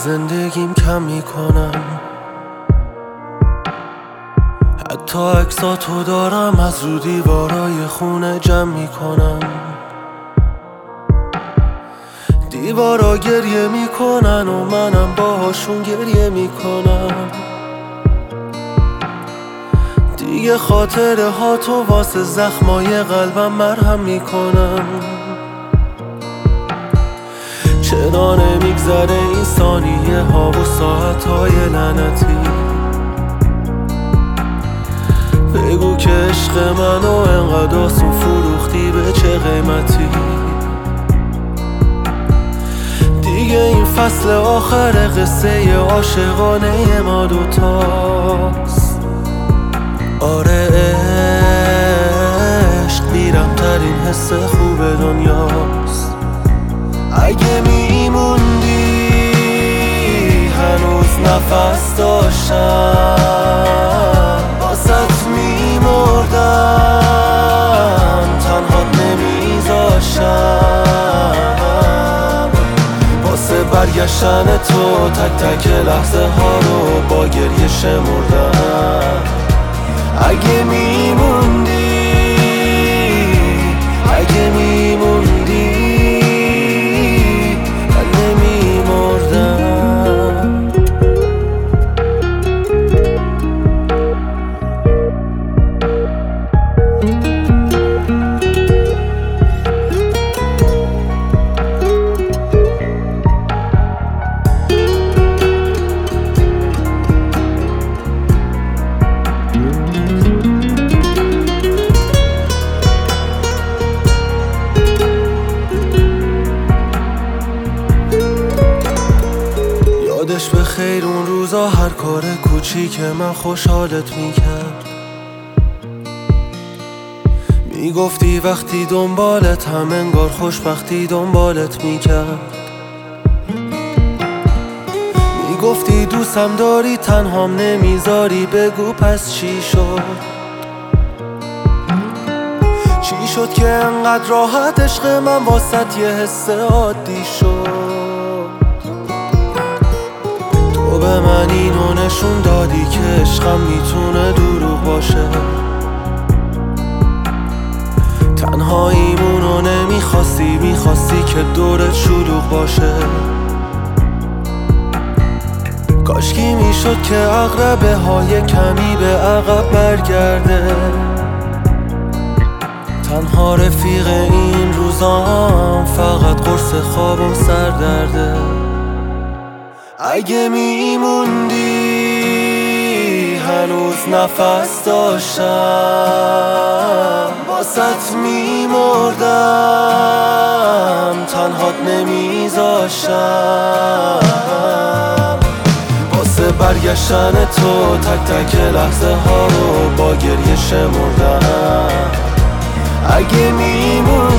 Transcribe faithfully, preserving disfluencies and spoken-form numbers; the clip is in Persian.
زندگیم کم میکنم، حتی عکساتو دارم از رو دیوارای خونه جمع میکنم. دیوارا گریه میکنن و منم باهاشون گریه میکنم. دیگه خاطره ها تو واسه زخمای قلبم مرهم میکنم. چرا نمیگذره این ثانیه ها و ساعت های لعنتی؟ بگو که عشق منو انقدر آسون فروختی، به چه قیمتی؟ دیگه این فصل آخر قصه عاشقانه ما دوتاست. آره عشق بیرم ترین حس خوب دنیاست. اگه میموندی هنوز نفس داشتم، باست میمردم تنها نمیذاشتم. واسه برگشتن تو تک تک لحظه ها رو با گریه شمردم. اگه میموندی اگه میموندی من نمیمردم. یادش به خیر اون روزا هر کار کوچیک من خوشحالت میکرد. میگفتی وقتی دنبالت هم انگار خوشبختی دنبالت میکرد. میگفتی دوستم داری تنهام نمیذاری، بگو پس چی شد؟ چی شد که انقدر راحت عشق من واسط یه حس عادی شد؟ تو به من اینو نشون دادی که عشقم میتونه دروغ باشه. تنهاییمونو نمیخواستی، میخواستی که دورت شلوغ باشه. کاشکی میشد که عقربه های کمی به عقب برگرده. تنها رفیق این روزام فقط قرص خواب و سردرده. اگه میموندی هنوز نفس داشتم، باست میمردم تنهات نمیذاشتم. واسه برگشتن تو تک تک لحظه ها رو با گریه شمردم. اگه میموندی